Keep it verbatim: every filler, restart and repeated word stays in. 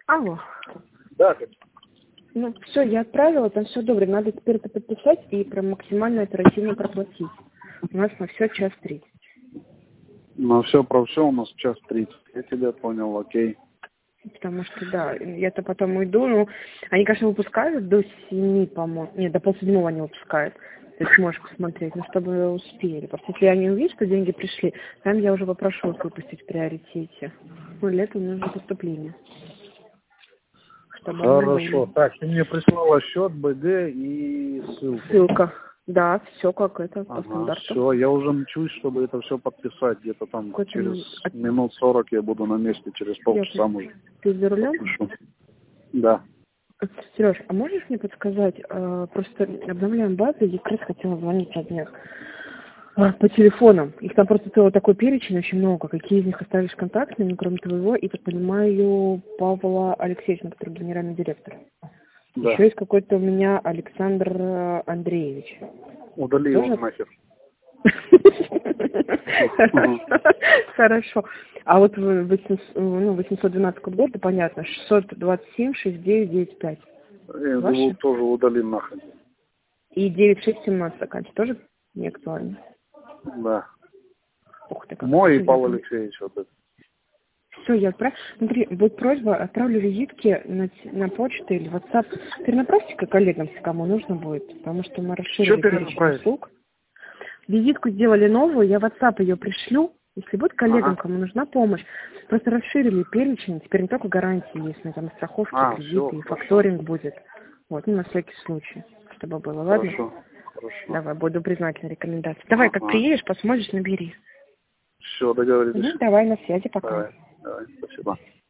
Алло. Да, как? Ну, все, я отправила, там все добре. Надо теперь это подписать и прям максимально оперативно проплатить. У нас на все час тридцать. На все про все у нас час тридцать. Я тебя понял, окей. Потому что, да, я-то потом уйду. Ну, они, конечно, выпускают до семи, по-моему. Нет, до полседьмого они выпускают. Ты сможешь посмотреть, ну, чтобы успели. Просто если они увидят, что деньги пришли, там я уже попрошу их выпустить в приоритете. Ну, для этого нужно поступление. Чтобы Хорошо. обновили. Так, ты мне прислала счет, БГ и ссылку. Ссылка. Да, все как это, по Ага, стандарту. все, я уже мчусь, чтобы это все подписать. Где-то там Какой-то через от- минут сорок я буду на месте, через полчаса, Я- может, Ты за рулем? подпишу. Да. Сереж, а можешь мне подсказать, э, просто обновляем базу, я как раз хотела звонить от них э, по телефонам. Их там просто целый такой перечень, очень много. Какие из них остались контактными, кроме твоего, и, так понимаю, Павла Алексеевича, который генеральный директор. Да. Еще есть какой-то у меня Александр э, Андреевич. Удали Тоже? его нахер. Хорошо. А вот восемьсот двенадцать код города, понятно, шестьсот двадцать семь шестьдесят девять девяносто пять. Я его Ваши? тоже удали нахер. И девять шесть семнадцать оканчивает. Тоже не актуально? Да. Ух ты, как. Мой и Все, Павел я, Алексеевич вот это. все, я отправлю. Смотри, будет просьба, отправлю визитки на, т- на почту или WhatsApp. Перенаправьте-ка коллегам, если кому нужно будет, потому что мы Что расширили перечень перенаправить? услуг. Визитку сделали новую, я в WhatsApp ее пришлю. Если будет коллегам, Ага. кому нужна помощь, просто расширили перечень, теперь не только гарантии есть, но там и страховки, А, все, кредиты, и хорошо. факторинг будет. Вот, ну, на всякий случай, чтобы было, ладно? Хорошо. Хорошо. Давай, буду признательна рекомендации. Давай, как Ага. приедешь, посмотришь, набери. Все, договорились. Угу, давай, на связи, пока. Давай, давай, спасибо.